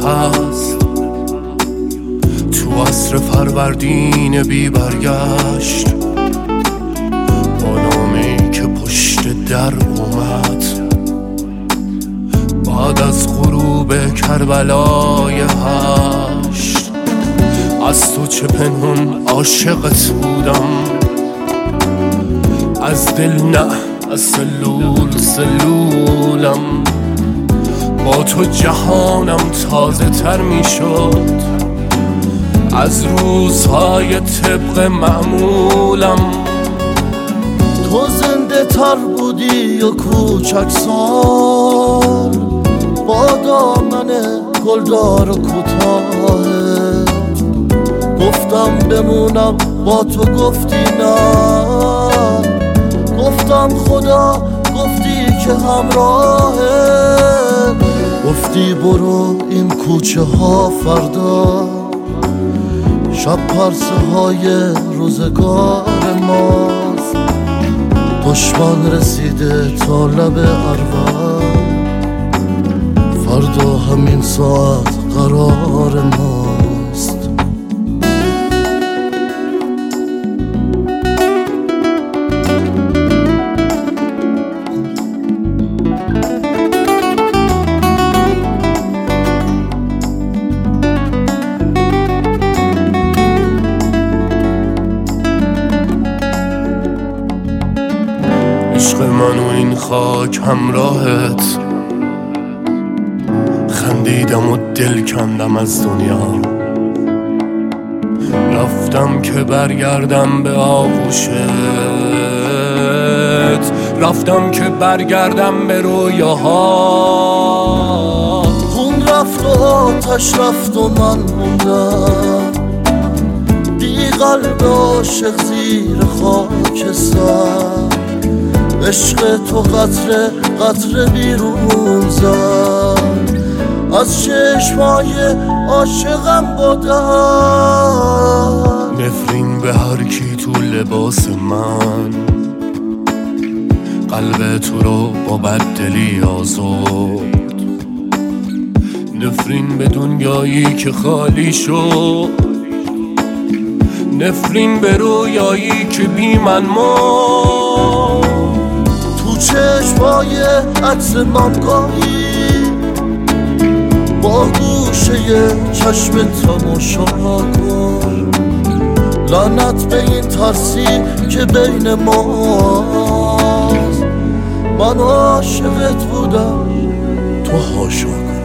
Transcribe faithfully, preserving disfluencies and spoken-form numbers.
هست تو عصر فروردین بی برگشت، با نامه‌ای که پشت در اومد بعد از غروب کربلای هشت. از تو چه پنهون عاشقت بودم، از دل نه از سلول سلولم. با تو جهانم تازه تر می شد از روزهای طبق معمولم. تو زنده تر بودی و کوچک سال، با دامن گلدار و کوتاه. گفتم بمونم با تو گفتی نه، گفتم خدا گفتی که همراهه. گفتی برو این کوچه ها فردا شب پرسه های روزگار ماست. دشمن رسیده تا لب اروا، فردا همین ساعت قرار ماست. عشق من و این خاک همراهت، خندیدم و دل کندم از دنیا. رفتم که برگردم به آغوشت، رفتم که برگردم به رویاها. خون رفت و آتش رفت و من موندم، بی قلب عاشق زیر خاک سر. عشق تو قطره قطره بیرون زد از چشمای عاشقم بودن. نفرین به هر کی تو لباس من، قلب تو رو با بددلی آزرد. نفرین به دنیایی که خالی شد، نفرین به رویایی که بی من مرد. چشمای عکس من گاهی با گوشه چشم تماشا کن. لعنت به این ترسی که بین ماست، من عاشقت بودم تو حاشا کن.